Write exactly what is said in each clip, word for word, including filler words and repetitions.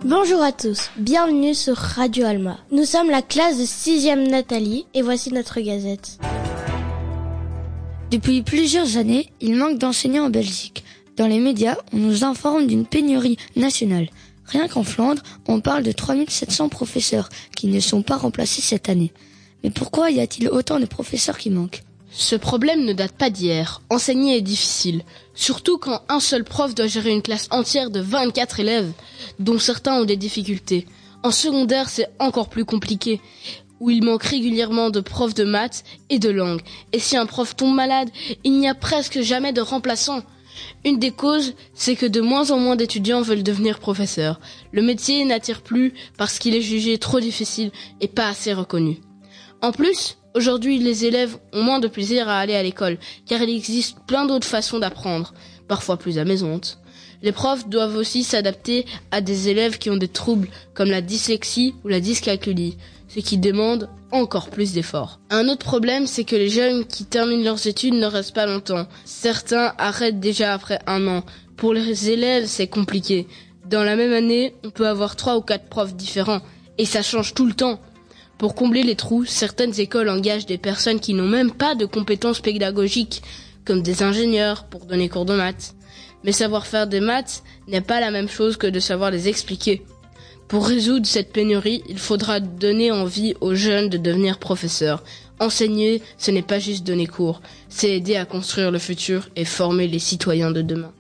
Bonjour à tous, bienvenue sur Radio Alma. Nous sommes la classe de sixième Nathalie et voici notre gazette. Depuis plusieurs années, il manque d'enseignants en Belgique. Dans les médias, on nous informe d'une pénurie nationale. Rien qu'en Flandre, on parle de trois mille sept cents professeurs qui ne sont pas remplacés cette année. Mais pourquoi y a-t-il autant de professeurs qui manquent ? Ce problème ne date pas d'hier. Enseigner est difficile, surtout quand un seul prof doit gérer une classe entière de vingt-quatre élèves, dont certains ont des difficultés. En secondaire, c'est encore plus compliqué, où il manque régulièrement de profs de maths et de langue. Et si un prof tombe malade, il n'y a presque jamais de remplaçant. Une des causes, c'est que de moins en moins d'étudiants veulent devenir professeurs. Le métier n'attire plus parce qu'il est jugé trop difficile et pas assez reconnu. En plus, aujourd'hui, les élèves ont moins de plaisir à aller à l'école, car il existe plein d'autres façons d'apprendre, parfois plus amusantes. Les profs doivent aussi s'adapter à des élèves qui ont des troubles comme la dyslexie ou la dyscalculie, ce qui demande encore plus d'efforts. Un autre problème, c'est que les jeunes qui terminent leurs études ne restent pas longtemps. Certains arrêtent déjà après un an. Pour les élèves, c'est compliqué. Dans la même année, on peut avoir trois ou quatre profs différents, et ça change tout le temps. Pour combler les trous, certaines écoles engagent des personnes qui n'ont même pas de compétences pédagogiques, comme des ingénieurs pour donner cours de maths. Mais savoir faire des maths n'est pas la même chose que de savoir les expliquer. Pour résoudre cette pénurie, il faudra donner envie aux jeunes de devenir professeurs. Enseigner, ce n'est pas juste donner cours, c'est aider à construire le futur et former les citoyens de demain.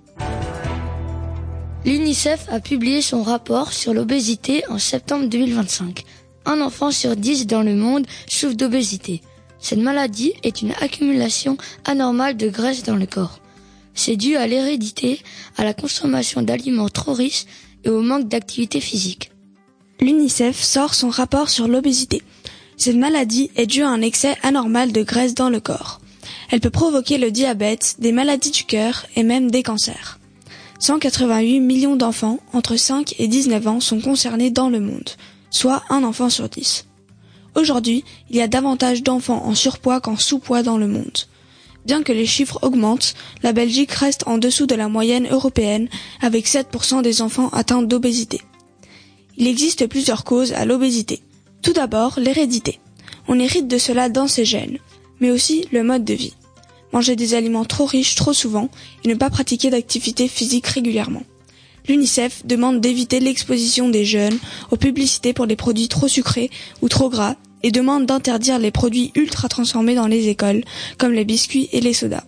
L'UNICEF a publié son rapport sur l'obésité en septembre deux mille vingt-cinq. Un enfant sur dix dans le monde souffre d'obésité. Cette maladie est une accumulation anormale de graisse dans le corps. C'est dû à l'hérédité, à la consommation d'aliments trop riches et au manque d'activité physique. L'UNICEF sort son rapport sur l'obésité. Cette maladie est due à un excès anormal de graisse dans le corps. Elle peut provoquer le diabète, des maladies du cœur et même des cancers. cent quatre-vingt-huit millions d'enfants entre cinq et dix-neuf ans sont concernés dans le monde, soit un enfant sur dix. Aujourd'hui, il y a davantage d'enfants en surpoids qu'en sous-poids dans le monde. Bien que les chiffres augmentent, la Belgique reste en dessous de la moyenne européenne avec sept pour cent des enfants atteints d'obésité. Il existe plusieurs causes à l'obésité. Tout d'abord, l'hérédité. On hérite de cela dans ses gènes, mais aussi le mode de vie. Manger des aliments trop riches trop souvent et ne pas pratiquer d'activité physique régulièrement. L'UNICEF demande d'éviter l'exposition des jeunes aux publicités pour des produits trop sucrés ou trop gras et demande d'interdire les produits ultra transformés dans les écoles, comme les biscuits et les sodas.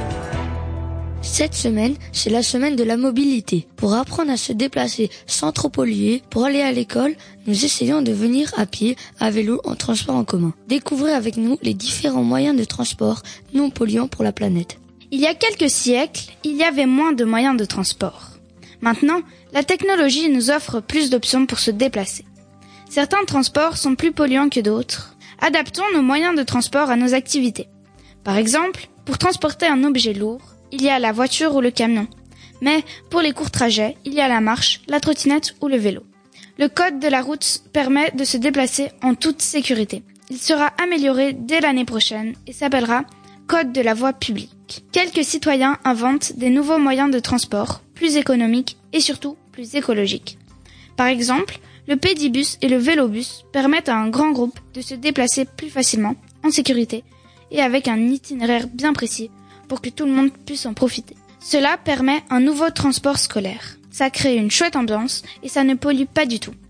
Cette semaine, c'est la semaine de la mobilité. Pour apprendre à se déplacer sans trop polluer, pour aller à l'école, nous essayons de venir à pied, à vélo, en transport en commun. Découvrez avec nous les différents moyens de transport non polluants pour la planète. Il y a quelques siècles, il y avait moins de moyens de transport. Maintenant, la technologie nous offre plus d'options pour se déplacer. Certains transports sont plus polluants que d'autres. Adaptons nos moyens de transport à nos activités. Par exemple, pour transporter un objet lourd, il y a la voiture ou le camion. Mais pour les courts trajets, il y a la marche, la trottinette ou le vélo. Le code de la route permet de se déplacer en toute sécurité. Il sera amélioré dès l'année prochaine et s'appellera Code de la voie publique. Quelques citoyens inventent des nouveaux moyens de transport, plus économiques et surtout plus écologiques. Par exemple, le pédibus et le vélobus permettent à un grand groupe de se déplacer plus facilement, en sécurité et avec un itinéraire bien précis pour que tout le monde puisse en profiter. Cela permet un nouveau transport scolaire. Ça crée une chouette ambiance et ça ne pollue pas du tout.